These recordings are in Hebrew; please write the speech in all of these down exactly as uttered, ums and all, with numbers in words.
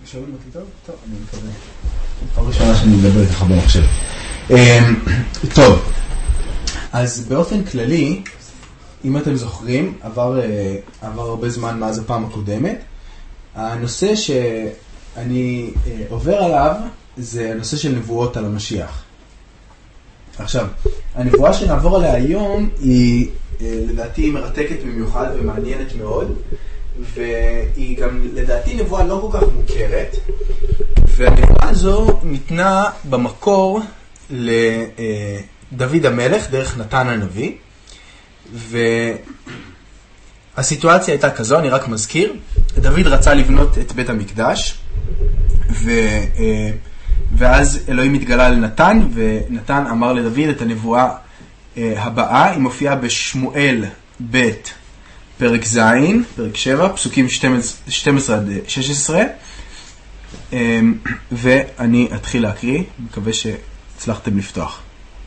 שומעים אותי טוב? טוב, אני מקווה. פעם ראשונה שאני מדבר ככה במחשב. טוב, אז באופן כללי, אם אתם זוכרים, עבר, עבר הרבה זמן מאז הפעם הקודמת. הנושא שאני עובר עליו זה הנושא של נבואות על המשיח. עכשיו, הנבואה שנעבור עליה היום היא לדעתי מרתקת במיוחד ומעניינת מאוד, והיא גם לדעתי נבואה לא כל כך מוכרת, והנבואה הזו ניתנה במקור לדוד המלך דרך נתן הנביא, והסיטואציה הייתה כזו, אני רק מזכיר, דוד רצה לבנות את בית המקדש, ו... ואז אלוהים התגלה לנתן, ונתן אמר לדוד את הנבואה הבאה, היא מופיעה בשמואל ב' פרק ז', פרק שבע, פסוקים שתים עשרה עד שש עשרה, ואני אתחיל להקריא, מקווה שהצלחתם לפתוח.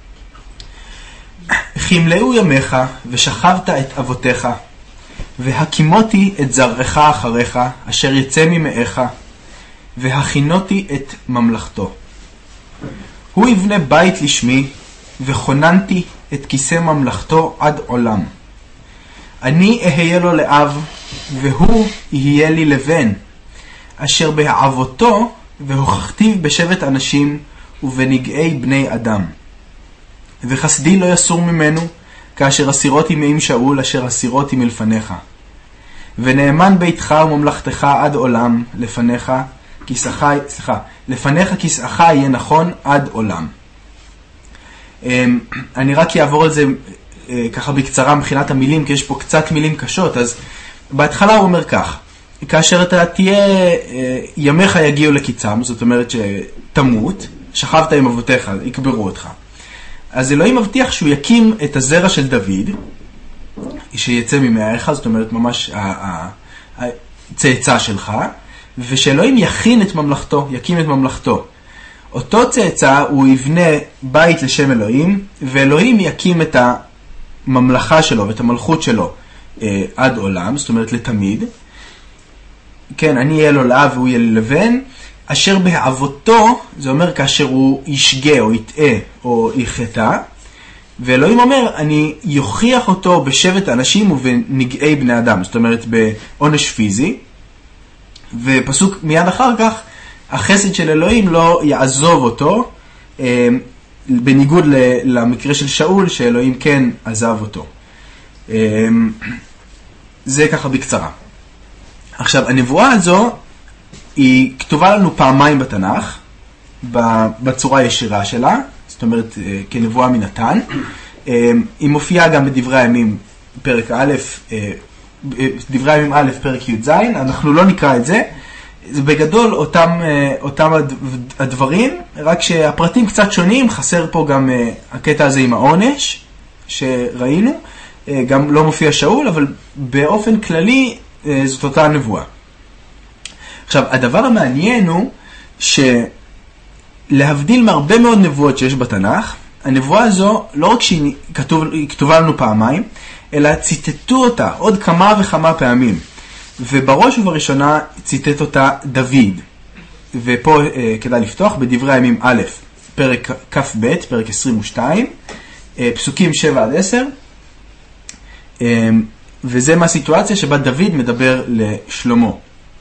חמלאו ימיך ושכבת את אבותיך, והקימותי את זרעך אחריך, אשר יצא ממאיך, והכינותי את ממלכתו. הוא יבנה בית לשמי, וכוננתי את כיסא ממלכתו עד עולם. אני אהיה לו לאב, והוא יהיה לי לבן, אשר בהעבותו והוכחתיו בשבט אנשים ובנגעי בני אדם. וחסדי לא יסור ממנו, כאשר אסירותי מעם שאול, אשר אסירותי מלפניך. ונאמן ביתך וממלכתך עד עולם, לפניך כיסאך, סליחה, לפניך כיסאך יהיה נכון עד עולם. אני רק אעבור על זה ככה בקצרה מבחינת המילים, כי יש פה קצת מילים קשות. אז בהתחלה הוא אומר כך, כאשר אתה תהיה, ימיך יגיעו לקיצם, זאת אומרת שתמות, שכבת עם אבותיך, יקברו אותך. אז אלוהים מבטיח שהוא יקים את הזרע של דוד, שיצא ממאיך, זאת אומרת ממש הצאצא שלך, ושאלוהים יכין את ממלכתו, יקים את ממלכתו. אותו צאצא הוא יבנה בית לשם אלוהים, ואלוהים יקים את הממלכה שלו ואת המלכות שלו אה, עד עולם, זאת אומרת לתמיד. כן, אני אהיה לו לאב והוא יהיה לי לבן, אשר בהעבותו, זה אומר כאשר הוא ישגה או יטעה או יחטא, ואלוהים אומר, אני יוכיח אותו בשבט אנשים ובנגעי בני אדם, זאת אומרת בעונש פיזי, ופסוק מיד אחר כך, החסד של אלוהים לא יעזוב אותו, בניגוד למקרה של שאול, שאלוהים כן עזב אותו. זה ככה בקצרה. עכשיו, הנבואה הזו, היא כתובה לנו פעמיים בתנ"ך, בצורה הישירה שלה, זאת אומרת, כנבואה מנתן. היא מופיעה גם בדברי הימים, פרק א', דברי הימים א', פרק י' ז', אנחנו לא נקרא את זה. זה בגדול אותם, אותם הדברים, רק שהפרטים קצת שונים, חסר פה גם הקטע הזה עם העונש שראינו, גם לא מופיע שאול, אבל באופן כללי זאת אותה נבואה. עכשיו, הדבר המעניין הוא שלהבדיל מהרבה מאוד נבואות שיש בתנ"ך, הנבואה הזו, לא רק שהיא כתוב, כתובה לנו פעמיים, אלא ציטטו אותה עוד כמה וכמה פעמים. ובראש ובראשונה ציטט אותה דוד. ופה אה, כדאי לפתוח בדברי הימים א', פרק כ"ב, פרק עשרים ושתיים, אה, פסוקים שבע עד עשר. אה, וזה מהסיטואציה שבה דוד מדבר לשלמה.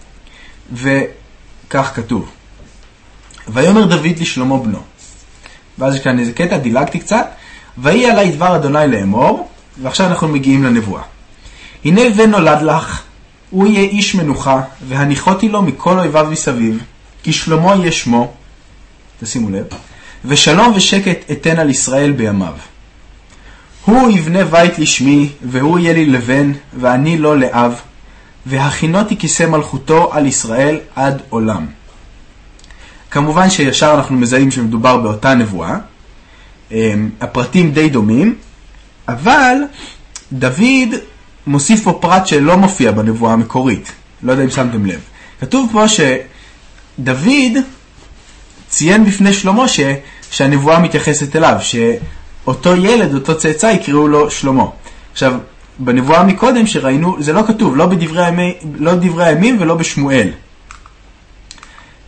וכך כתוב. ויאמר דוד לשלמה בנו. ואז יש כאן איזה קטע, דילגתי קצת. ויהי עלי דבר אדוני לאמור, ועכשיו אנחנו מגיעים לנבואה. הנה בן נולד לך, הוא יהיה איש מנוחה, והניחותי לו מכל אויביו מסביב, כי שלמה יהיה שמו, תשימו לב, ושלום ושקט אתן על ישראל בימיו. הוא יבנה בית לשמי, והוא יהיה לי לבן, ואני לו לאב, והכינותי כיסא מלכותו על ישראל עד עולם. כמובן שישר אנחנו מזהים שמדובר באותה נבואה, הפרטים די דומים, אבל דוד מוסיף פה פרט שלא מופיע בנבואה המקורית. לא יודע אם שמתם לב. כתוב פה שדוד ציין בפני שלמה ש... שהנבואה מתייחסת אליו, שאותו ילד, אותו צאצא, יקראו לו שלמה. עכשיו, בנבואה מקודם שראינו, זה לא כתוב, לא בדברי הימים, לא בדברי הימים ולא בשמואל.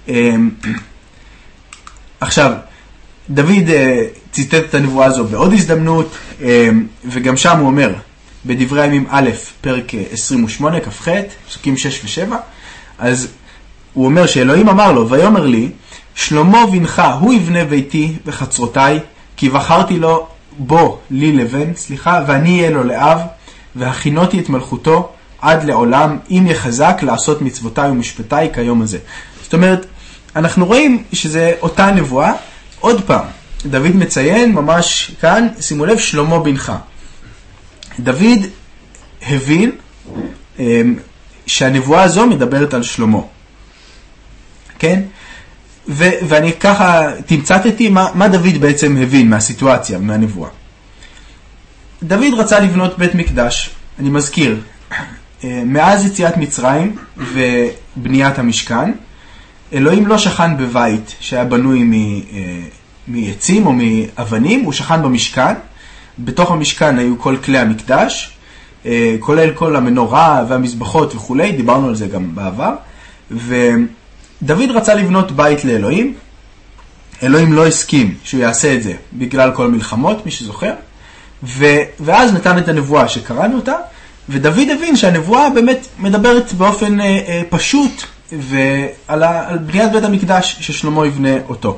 עכשיו, דוד ציטט את הנבואה הזו בעוד הזדמנות, וגם שם הוא אומר, בדברי הימים א', פרק עשרים ושמונה, כ"ח, פסוקים שש ושבע, אז הוא אומר שאלוהים אמר לו, ויאמר לי, שלמה בנך הוא יבנה ביתי וחצרותיי, כי בחרתי לו בו לי לבן, סליחה, ואני אהיה לו לאב, והכינותי את מלכותו עד לעולם, אם יחזק לעשות מצוותיי ומשפטיי כיום הזה. זאת אומרת, אנחנו רואים שזה אותה נבואה. עוד פעם, דוד מציין ממש כאן, שימו לב, שלמה בנך. דוד הבין שהנבואה הזו מדברת על שלמה. כן? ו- ואני ככה תמצתתי מה, מה דוד בעצם הבין מהסיטואציה, מהנבואה. דוד רצה לבנות בית מקדש, אני מזכיר, מאז יציאת מצרים ובניית המשכן, אלוהים לא שכן בבית שהיה בנוי מ- מעצים או מאבנים, הוא שכן במשכן. בתוך המשכן היו כל כלי המקדש, כולל כל המנורה והמזבחות וכו', דיברנו על זה גם בעבר, ודוד רצה לבנות בית לאלוהים, אלוהים לא הסכים שהוא יעשה את זה בגלל כל מלחמות, מי שזוכר, ו... ואז נתן את הנבואה שקראנו אותה, ודוד הבין שהנבואה באמת מדברת באופן אה, אה, פשוט, ועל ה... על בניית בית המקדש ששלמה יבנה אותו.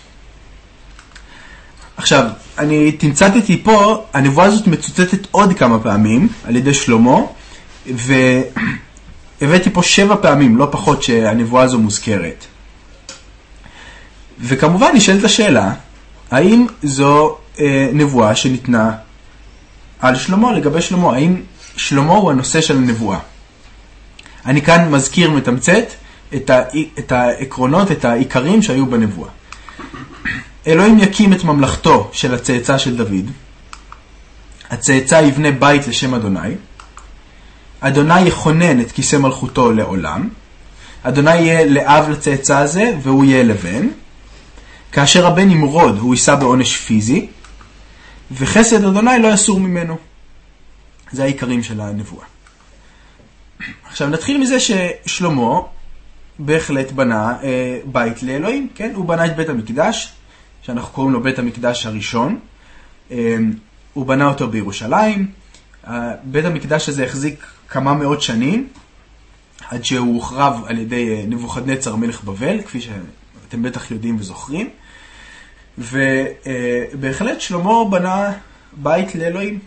עכשיו, אני תמצתתי פה, הנבואה הזאת מצוטטת עוד כמה פעמים על ידי שלמה, והבאתי פה שבע פעמים, לא פחות שהנבואה הזו מוזכרת. וכמובן נשאלת השאלה, האם זו אה, נבואה שניתנה על שלמה, לגבי שלמה? האם שלמה הוא הנושא של הנבואה? אני כאן מזכיר, מתמצת את, ה, את העקרונות, את העיקרים שהיו בנבואה. אלוהים יקים את ממלכתו של הצאצא של דוד. הצאצא יבנה בית לשם אדוני. אדוני יכונן את כיסא מלכותו לעולם. אדוני יהיה לאב לצאצא הזה והוא יהיה לבן. כאשר הבן ימרוד הוא יישא בעונש פיזי. וחסד אדוני לא יסור ממנו. זה העיקרים של הנבואה. עכשיו נתחיל מזה ששלמה בהחלט בנה אה, בית לאלוהים. כן? הוא בנה את בית המקדש, שאנחנו קוראים לו בית המקדש הראשון. אה, הוא בנה אותו בירושלים. אה, בית המקדש הזה החזיק כמה מאות שנים, עד שהוא הוחרב על ידי נבוכדנצר מלך בבל, כפי שאתם בטח יודעים וזוכרים. ובהחלט שלמה בנה בית לאלוהים.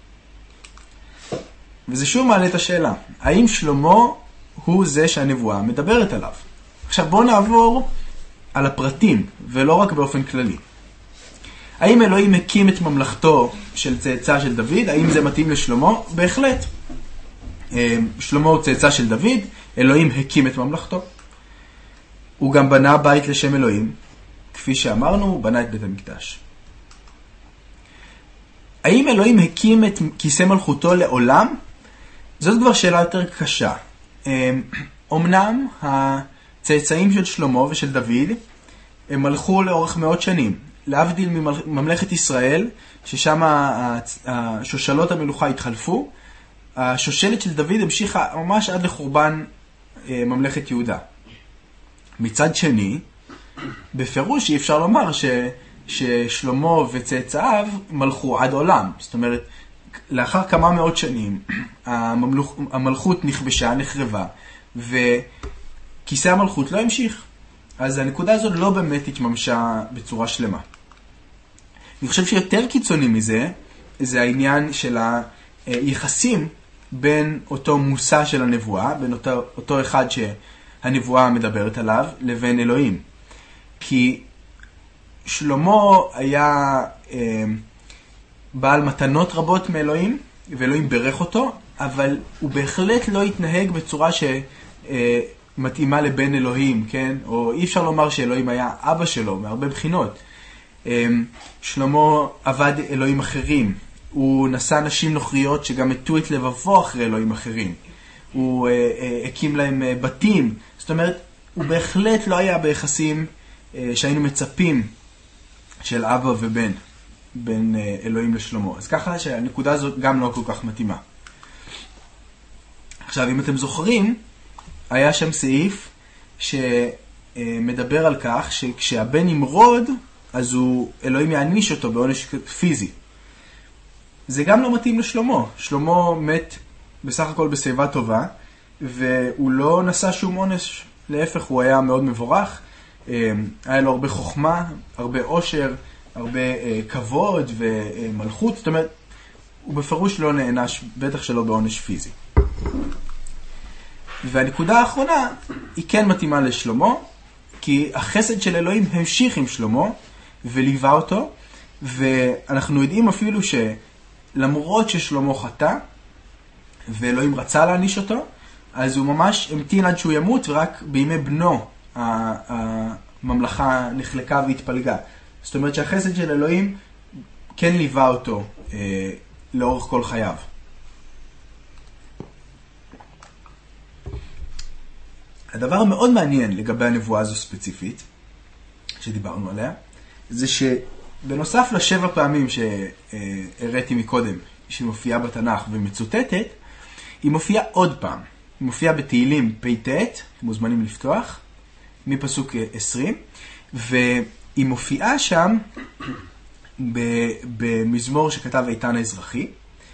וזה שוב מעלה את השאלה, האם שלמה הוא זה שהנבואה מדברת עליו? עכשיו בואו נעבור על הפרטים, ולא רק באופן כללי. האם אלוהים הקים את ממלכתו של צאצא של דוד? האם זה מתאים לשלמה? בהחלט. שלמה הוא צאצא של דוד, אלוהים הקים את ממלכתו. הוא גם בנה בית לשם אלוהים, כפי שאמרנו, הוא בנה את בית המקדש. האם אלוהים הקים את כיסא מלכותו לעולם? זאת כבר שאלה יותר קשה. אמנם הצאצאים של שלמה ושל דוד הם מלכו לאורך מאות שנים, להבדיל מממלכת ישראל, ששם השושלות המלוכה התחלפו. השושלת של דוד המשיכה ממש עד לחורבן ממלכת יהודה. מצד שני, בפירוש אי אפשר לומר ש, ששלמה וצאצאיו מלכו עד עולם. זאת אומרת, לאחר כמה מאות שנים הממלכ, המלכות נכבשה, נחרבה, וכיסא המלכות לא המשיך. אז הנקודה הזאת לא באמת התממשה בצורה שלמה. אני חושב שיותר קיצוני מזה, זה העניין של היחסים בין אותו מושא של הנבואה, בין אותו, אותו אחד שהנבואה מדברת עליו, לבין אלוהים. כי שלמה היה אה, בעל מתנות רבות מאלוהים, ואלוהים ברך אותו, אבל הוא בהחלט לא התנהג בצורה שמתאימה לבן אלוהים, כן? או אי אפשר לומר שאלוהים היה אבא שלו, מהרבה בחינות. אה, שלמה עבד אלוהים אחרים, הוא נשא נשים נוכריות שגם מתו את לבבו אחרי אלוהים אחרים. הוא אה, אה, הקים להם אה, בתים. זאת אומרת, הוא בהחלט לא היה ביחסים אה, שהיינו מצפים של אבא ובן, בין אה, אלוהים לשלמה. אז ככה שהנקודה הזאת גם לא כל כך מתאימה. עכשיו, אם אתם זוכרים, היה שם סעיף מדבר על כך שכשהבן ימרוד, אז הוא, אלוהים יעניש אותו בעונש פיזי. זה גם לא מתאים לשלמה. שלמה מת בסך הכל בשיבה טובה, והוא לא נשא שום עונש. להפך, הוא היה מאוד מבורך. היה לו הרבה חוכמה, הרבה עושר, הרבה כבוד ומלכות. זאת אומרת, הוא בפירוש לא נענש, בטח שלא בעונש פיזי. והנקודה האחרונה היא כן מתאימה לשלמה, כי החסד של אלוהים המשיך עם שלמה וליווה אותו, ואנחנו יודעים אפילו שלמרות ששלמה חטא ואלוהים רצה להעניש אותו, אז הוא ממש המתין עד שהוא ימות, ורק בימי בנו הממלכה נחלקה והתפלגה. זאת אומרת שהחסד של אלוהים כן ליווה אותו אה, לאורך כל חייו. הדבר המאוד מעניין לגבי הנבואה הזו ספציפית, שדיברנו עליה, זה שבנוסף לשבע פעמים שהראיתי מקודם, שהיא מופיעה בתנ"ך ומצוטטת, היא מופיעה עוד פעם. היא מופיעה בתהילים פ"ט, אתם מוזמנים לפתוח, מפסוק עשרים, והיא מופיעה שם במזמור שכתב איתן האזרחי,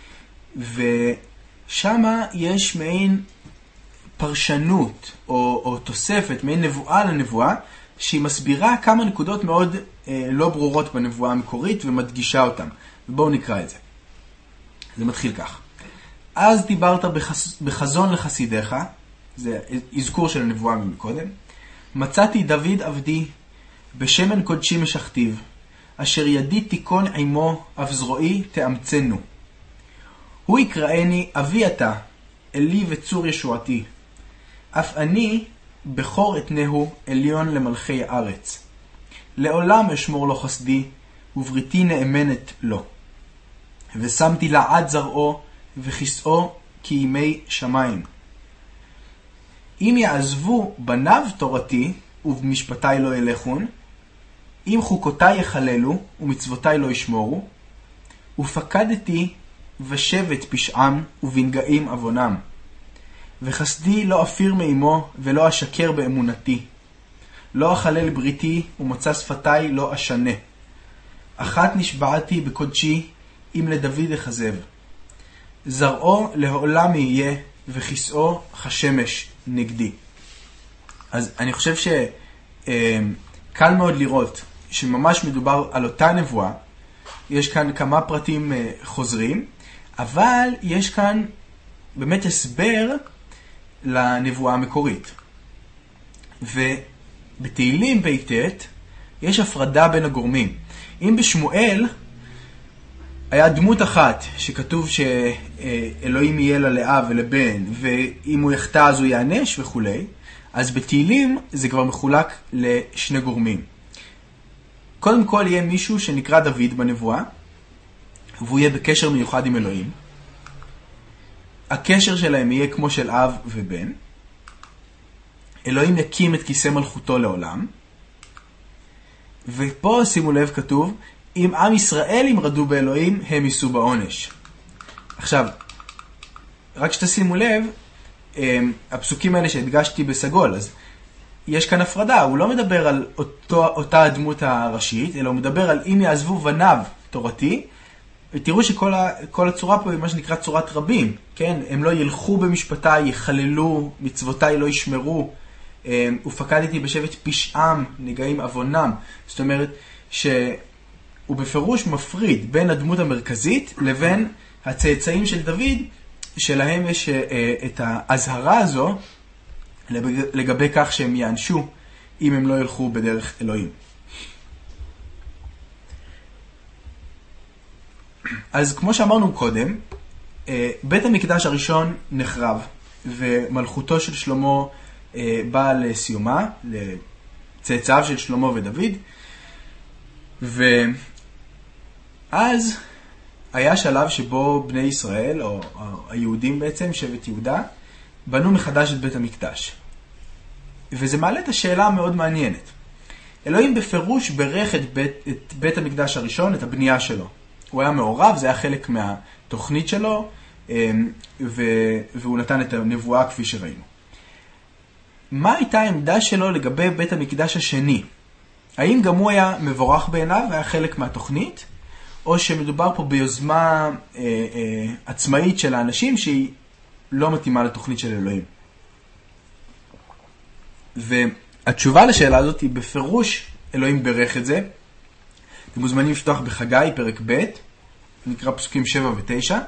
ושם יש מעין פרשנות או, או תוספת, מעין נבואה לנבואה, שהיא מסבירה כמה נקודות מאוד אה, לא ברורות בנבואה המקורית ומדגישה אותן. ובואו נקרא את זה. זה מתחיל כך. אז דיברת בחז... בחזון לחסידיך, זה אזכור של הנבואה מקודם, מצאתי דוד עבדי, בשמן קודשי משכתיו, אשר ידי תיקון עמו, אף זרועי תאמצנו. הוא יקראני אבי אתה, אלי וצור ישועתי. אף אני בכור אתנהו עליון למלכי הארץ. לעולם אשמור לו חסדי, ובריתי נאמנת לו. ושמתי לעד זרעו, וכיסאו כימי שמיים. אם יעזבו בניו תורתי, ובמשפטי לא ילכון, אם חוקותי יחללו, ומצוותי לא ישמורו, ופקדתי ושבט פשעם, ובנגעים אבונם. וחסדי לא אפיר מאמו, ולא אשקר באמונתי. לא אחלל בריתי, ומוצא שפתי לא אשנה. אחת נשבעתי בקודשי, אם לדוד יחזב. זרעו לעולם יהיה, וכיסאו כשמש נגדי. אז אני חושב שקל מאוד לראות שממש מדובר על אותה נבואה. יש כאן כמה פרטים חוזרים, אבל יש כאן באמת הסבר לנבואה המקורית. ובתהילים פ"ט יש הפרדה בין הגורמים. אם בשמואל היה דמות אחת שכתוב שאלוהים יהיה לה לאב ולבן, ואם הוא יחטא אז הוא יענש וכו', אז בתהילים זה כבר מחולק לשני גורמים. קודם כל יהיה מישהו שנקרא דוד בנבואה, והוא יהיה בקשר מיוחד עם אלוהים. הקשר שלהם יהיה כמו של אב ובן. אלוהים יקים את כיסא מלכותו לעולם. ופה שימו לב כתוב, אם עם ישראל ימרדו באלוהים, הם יישאו בעונש. עכשיו, רק שתשימו לב, הפסוקים האלה שהדגשתי בסגול, אז יש כאן הפרדה, הוא לא מדבר על אותו, אותה הדמות הראשית, אלא הוא מדבר על אם יעזבו בניו תורתי, ותראו שכל ה, כל הצורה פה היא מה שנקרא צורת רבים, כן? הם לא ילכו במשפטי, יחללו, מצוותיי לא ישמרו, ופקדתי בשבט פשעם, נגעים אבונם. זאת אומרת שהוא בפירוש מפריד בין הדמות המרכזית לבין הצאצאים של דוד, שלהם יש את ההזהרה הזו לגבי כך שהם יענשו אם הם לא ילכו בדרך אלוהים. אז כמו שאמרנו קודם, בית המקדש הראשון נחרב, ומלכותו של שלמה באה לסיומה, לצאצאיו של שלמה ודוד, ואז היה שלב שבו בני ישראל, או היהודים בעצם, שבט יהודה, בנו מחדש את בית המקדש. וזה מעלה את השאלה המאוד מעניינת. אלוהים בפירוש ברך את בית, את בית המקדש הראשון, את הבנייה שלו. הוא היה מעורב, זה היה חלק מהתוכנית שלו, והוא נתן את הנבואה כפי שראינו. מה הייתה העמדה שלו לגבי בית המקדש השני? האם גם הוא היה מבורך בעיניו והיה חלק מהתוכנית, או שמדובר פה ביוזמה אה, אה, עצמאית של האנשים שהיא לא מתאימה לתוכנית של אלוהים? והתשובה לשאלה הזאת היא בפירוש אלוהים ברך את זה. אתם מוזמנים לפתוח בחגי פרק ב', נקרא פסוקים שבע ותשע.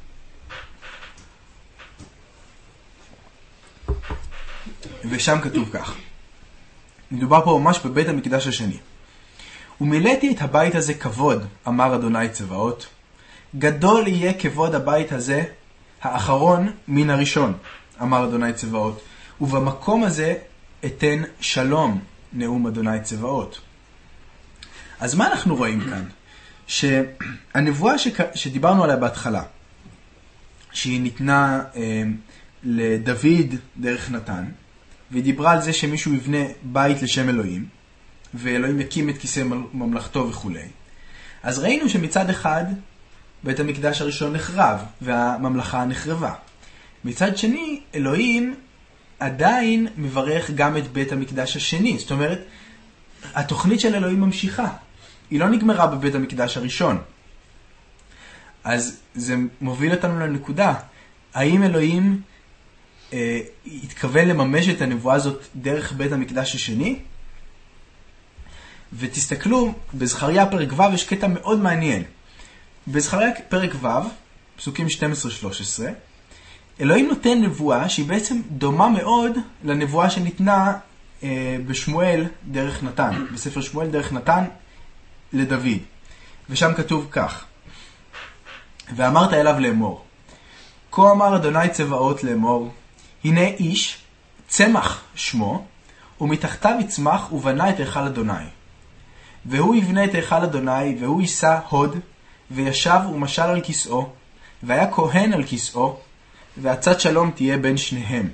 ושם כתוב כך. מדובר פה ממש בבית המקדש השני. ומילאתי את הבית הזה כבוד, אמר אדוני צבאות. גדול יהיה כבוד הבית הזה, האחרון מן הראשון, אמר אדוני צבאות. ובמקום הזה אתן שלום, נאום אדוני צבאות. אז מה אנחנו רואים כאן? שהנבואה ש... שדיברנו עליה בהתחלה, שהיא ניתנה אה, לדוד דרך נתן, והיא דיברה על זה שמישהו יבנה בית לשם אלוהים, ואלוהים יקים את כיסא ממלכתו וכו'. אז ראינו שמצד אחד בית המקדש הראשון נחרב, והממלכה נחרבה. מצד שני, אלוהים עדיין מברך גם את בית המקדש השני. זאת אומרת, התוכנית של אלוהים ממשיכה. היא לא נגמרה בבית המקדש הראשון. אז זה מוביל אותנו לנקודה. האם אלוהים אה, התכוון לממש את הנבואה הזאת דרך בית המקדש השני? ותסתכלו, בזכריה פרק ו' יש קטע מאוד מעניין. בזכריה פרק ו', פסוקים שתים עשרה שלוש עשרה, אלוהים נותן נבואה שהיא בעצם דומה מאוד לנבואה שניתנה אה, בשמואל דרך נתן, בספר שמואל דרך נתן לדוד. ושם כתוב כך: ואמרת אליו לאמור, כה אמר אדוני צבאות לאמור, הנה איש, צמח שמו, ומתחתיו יצמח ובנה את היכל אדוני. והוא יבנה את היכל אדוני, והוא יישא הוד, וישב ומשל על כיסאו, והיה כהן על כיסאו, והצת שלום תהיה בין שניהם.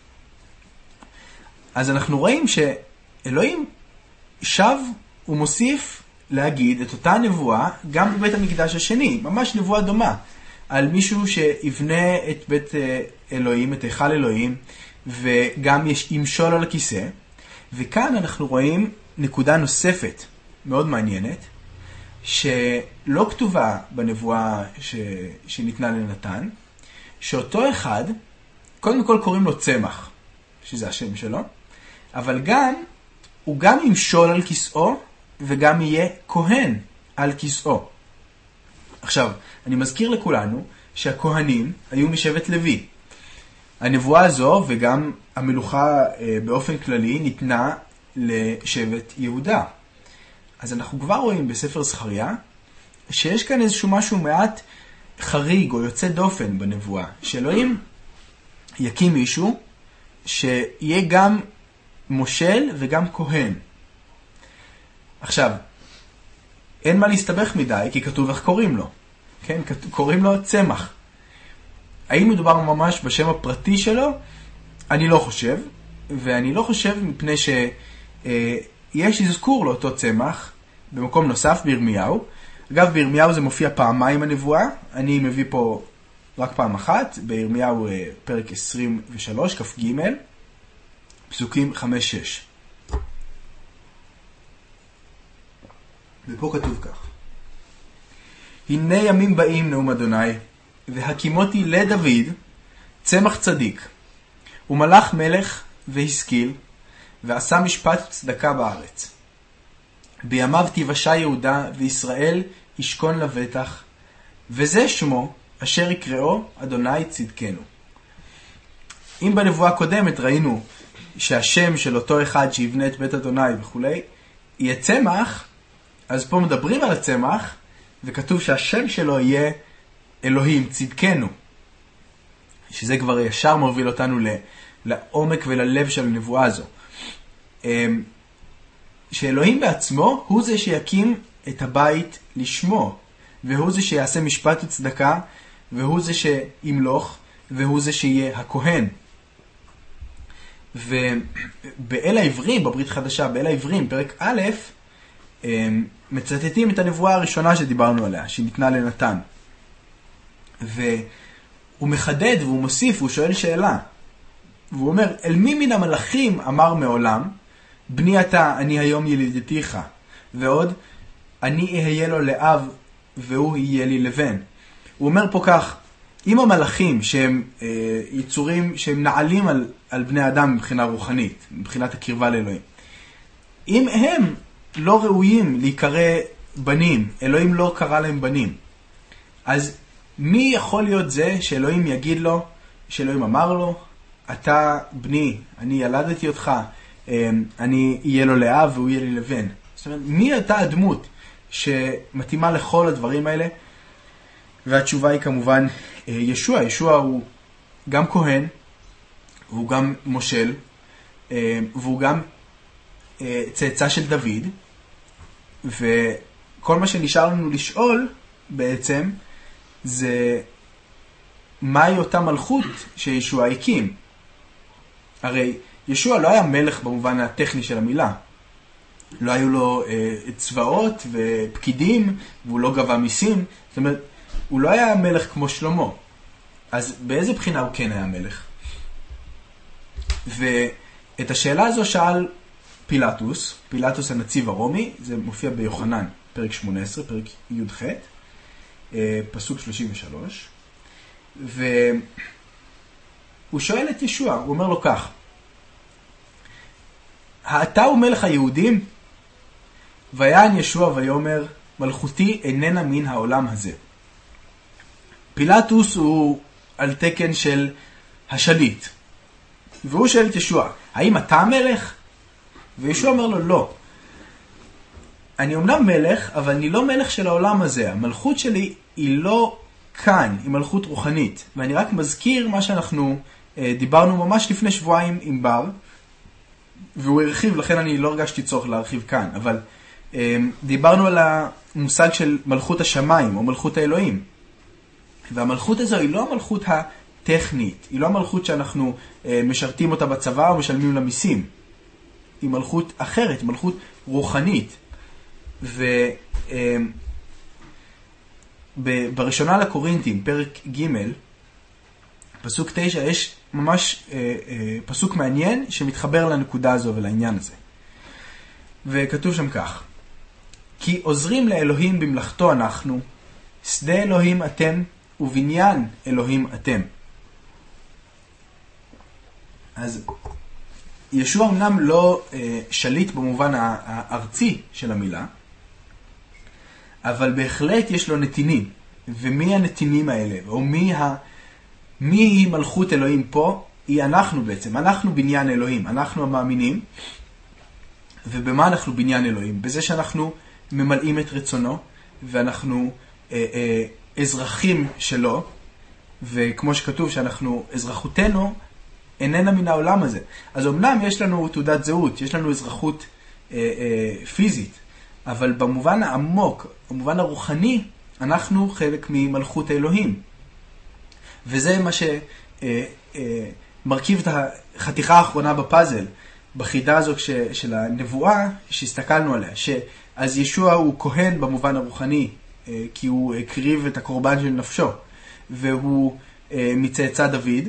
אז אנחנו רואים שאלוהים שב ומוסיף להגיד את אותה נבואה גם בבית המקדש השני, ממש נבואה דומה, על מישהו שיבנה את בית אלוהים, את היכל אלוהים, וגם ימשול על הכיסא. וכאן אנחנו רואים נקודה נוספת מאוד מעניינת, שלא כתובה בנבואה ש... שניתנה לנתן, שאותו אחד, קודם כל קוראים לו צמח, שזה השם שלו, אבל גם, הוא גם ימשול על כיסאו, וגם יהיה כהן על כיסאו. עכשיו, אני מזכיר לכולנו שהכהנים היו משבט לוי. הנבואה הזו וגם המלוכה באופן כללי ניתנה לשבט יהודה. אז אנחנו כבר רואים בספר זכריה שיש כאן איזשהו משהו מעט חריג או יוצא דופן בנבואה, שאלוהים יקים מישהו שיהיה גם מושל וגם כהן. עכשיו, אין מה להסתבך מדי, כי כתוב איך קוראים לו. כן, קוראים לו צמח. האם מדובר ממש בשם הפרטי שלו? אני לא חושב, ואני לא חושב מפני שיש אזכור לאותו צמח במקום נוסף בירמיהו. אגב, בירמיהו זה מופיע פעמיים הנבואה, אני מביא פה רק פעם אחת, בירמיהו פרק עשרים ושלוש, כף ג', פסוקים חמש שש. ופה כתוב כך: הנה ימים באים נאום אדוני, והקימותי לדוד צמח צדיק, ומלך מלך והשכיל, ועשה משפט וצדקה בארץ. בימיו תיוושע יהודה, וישראל ישכון לבטח, וזה שמו אשר יקראו אדוני צדקנו. אם בנבואה הקודמת ראינו שהשם של אותו אחד שיבנה את בית אדוני וכו' יהיה צמח, אז פה מדברים על הצמח, וכתוב שהשם שלו יהיה אלוהים צדקנו. שזה כבר ישר מוביל אותנו לעומק וללב של הנבואה הזו. שאלוהים בעצמו הוא זה שיקים את הבית לשמו, והוא זה שיעשה משפט וצדקה, והוא זה שימלוך, והוא זה שיהיה הכהן. ובאל העברים, בברית חדשה, באל העברים, פרק א', מצטטים את הנבואה הראשונה שדיברנו עליה, שניתנה לנתן. והוא מחדד והוא מוסיף, הוא שואל שאלה. והוא אומר, אל מי מן המלאכים אמר מעולם, בני אתה, אני היום ילידתיך, ועוד, אני אהיה לו לאב, והוא יהיה לי לבן. הוא אומר פה כך, אם המלאכים שהם אה, יצורים שהם נעלים על, על בני אדם מבחינה רוחנית, מבחינת הקרבה לאלוהים, אם הם לא ראויים להיקרא בנים, אלוהים לא קרא להם בנים, אז מי יכול להיות זה שאלוהים יגיד לו, שאלוהים אמר לו, אתה בני, אני ילדתי אותך, אני אהיה לו לאב והוא יהיה לי לבן. זאת אומרת, מי הייתה הדמות שמתאימה לכל הדברים האלה? והתשובה היא כמובן ישוע. ישוע הוא גם כהן, והוא גם מושל, והוא גם צאצא של דוד, וכל מה שנשאר לנו לשאול בעצם זה מהי אותה מלכות שישוע הקים. הרי ישוע לא היה מלך במובן הטכני של המילה. לא היו לו אה, צבאות ופקידים, והוא לא גבה מיסים. זאת אומרת, הוא לא היה מלך כמו שלמה. אז באיזה בחינה הוא כן היה מלך? ואת השאלה הזו שאל פילטוס, פילטוס הנציב הרומי, זה מופיע ביוחנן, פרק שמונה עשרה, פרק י"ח, אה, פסוק שלושים ושלוש. והוא שואל את ישוע, הוא אומר לו כך, אתה הוא מלך היהודים? ויען ישוע ויאמר, מלכותי איננה מן העולם הזה. פילטוס הוא על תקן של השליט, והוא שואל את ישוע, האם אתה מלך? וישוע אומר לו, לא. אני אומנם מלך, אבל אני לא מלך של העולם הזה. המלכות שלי היא לא כאן, היא מלכות רוחנית. ואני רק מזכיר מה שאנחנו אה, דיברנו ממש לפני שבועיים עם בר, והוא הרחיב, לכן אני לא הרגשתי צורך להרחיב כאן, אבל אה, דיברנו על המושג של מלכות השמיים, או מלכות האלוהים. והמלכות הזו היא לא המלכות הטכנית, היא לא המלכות שאנחנו אה, משרתים אותה בצבא או משלמים למיסים. היא מלכות אחרת, היא מלכות רוחנית. ו... אה, בראשונה לקורינתים, פרק ג', פסוק תשע, יש ממש אה, אה, פסוק מעניין שמתחבר לנקודה הזו ולעניין הזה. וכתוב שם כך, כי עוזרים לאלוהים במלאכתו אנחנו, שדה אלוהים אתם ובניין אלוהים אתם. אז ישוע אמנם לא אה, שליט במובן הארצי של המילה, אבל בהחלט יש לו נתינים. ומי הנתינים האלה? או מי, ה... מי היא מלכות אלוהים פה? היא אנחנו בעצם. אנחנו בניין אלוהים. אנחנו המאמינים. ובמה אנחנו בניין אלוהים? בזה שאנחנו ממלאים את רצונו, ואנחנו אה, אה, אזרחים שלו, וכמו שכתוב שאנחנו, אזרחותנו איננה מן העולם הזה. אז אמנם יש לנו תעודת זהות, יש לנו אזרחות אה, אה, פיזית, אבל במובן העמוק, במובן הרוחני, אנחנו חלק ממלכות האלוהים. וזה מה שמרכיב את החתיכה האחרונה בפאזל, בחידה הזו של הנבואה שהסתכלנו עליה. אז ישוע הוא כהן במובן הרוחני, כי הוא הקריב את הקורבן של נפשו, והוא מצאצא דוד,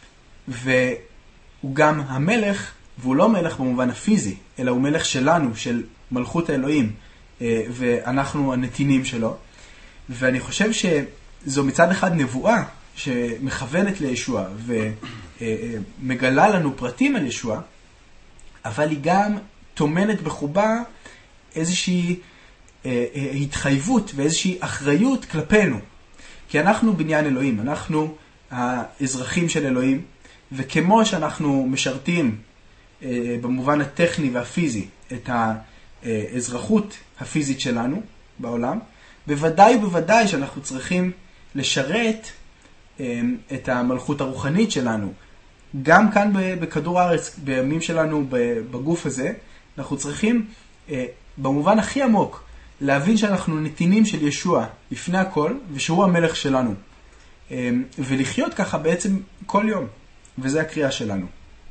והוא גם המלך, והוא לא מלך במובן הפיזי, אלא הוא מלך שלנו, של מלכות האלוהים, ואנחנו הנתינים שלו. ואני חושב שזו מצד אחד נבואה שמכוונת לישוע ומגלה לנו פרטים על ישוע, אבל היא גם תומנת בחובה איזושהי התחייבות ואיזושהי אחריות כלפינו. כי אנחנו בניין אלוהים, אנחנו האזרחים של אלוהים, וכמו שאנחנו משרתים במובן הטכני והפיזי את האזרחות הפיזית שלנו בעולם, בוודאי ובוודאי שאנחנו צריכים לשרת את המלכות הרוחנית שלנו. גם כאן בכדור הארץ, בימים שלנו בגוף הזה, אנחנו צריכים במובן הכי עמוק להבין שאנחנו נתינים של ישוע לפני הכל, ושהוא המלך שלנו. ולחיות ככה בעצם כל יום. וזה הקריאה שלנו.